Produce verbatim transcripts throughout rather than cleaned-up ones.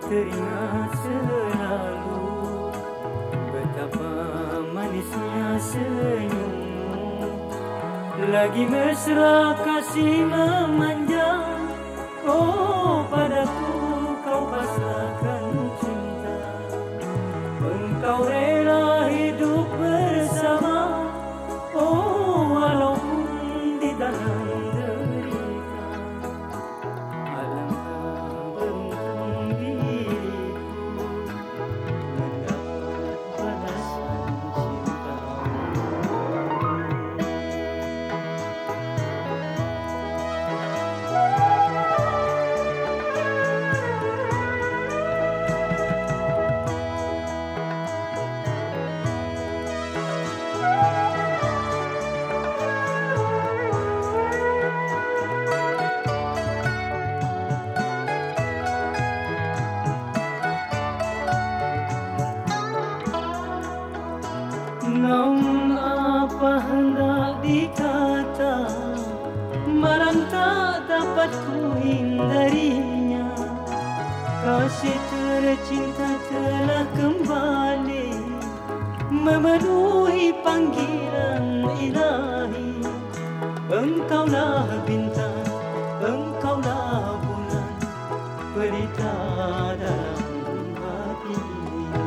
teringat selalu betapa manisnya senyummu, lagi mesra kasih memanjang. Oh, padaku kau pasrahkan cinta, engkau rela hidup bersama. Oh, walaupun di dalam derita, alangkah beruntung diriku mendapat balasan cintamu. Namun apa hendak dikata, malam tak dapat ku hindarinya. Kasih tercinta telah kembali memenuhi panggilan ilahi. Engkaulah bintang, engkaulah bulan, pelita dalam hati ini.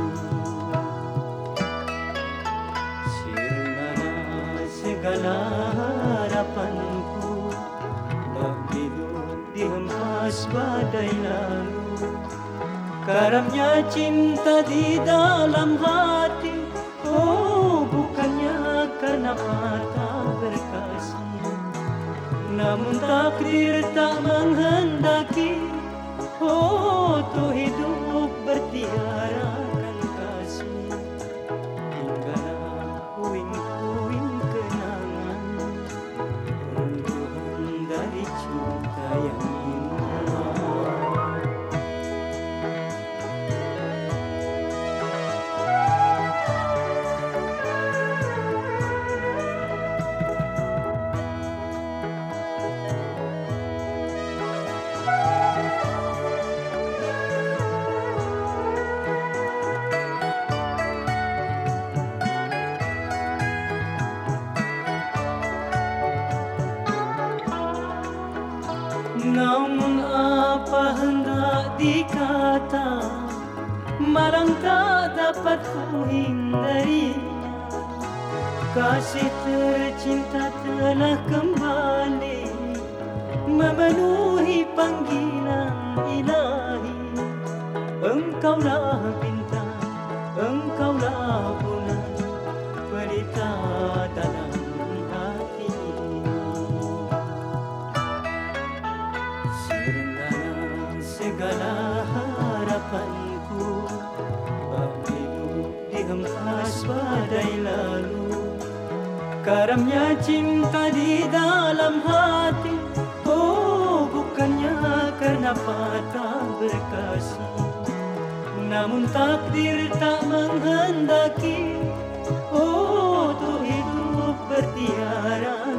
Segala harapanku tak hidup dihempas badai lalu. Karamnya cinta di dalam hati, oh bukannya karena mata berkasih, namun takdir tak menghendaki. Oh, tuh hidup bertiarakan kasih, hinggalah puing-puing kenangan, runtuhan dari cinta yang indah. Namun apa hendak dikata, malang tak dapat ku hindarinya. Kasih tercinta telah kembali memenuhi panggilan ilahi. Engkaulah bintang, engkaulah bulan, pelita dalam hati ini. Serenggana segala harapanku, bak hidup dihempas badai lalu. Karamnya cinta di dalam hati, oh bukannya karena patah berkasih, namun takdir tak menghendaki. Oh, tuh hidup bertiara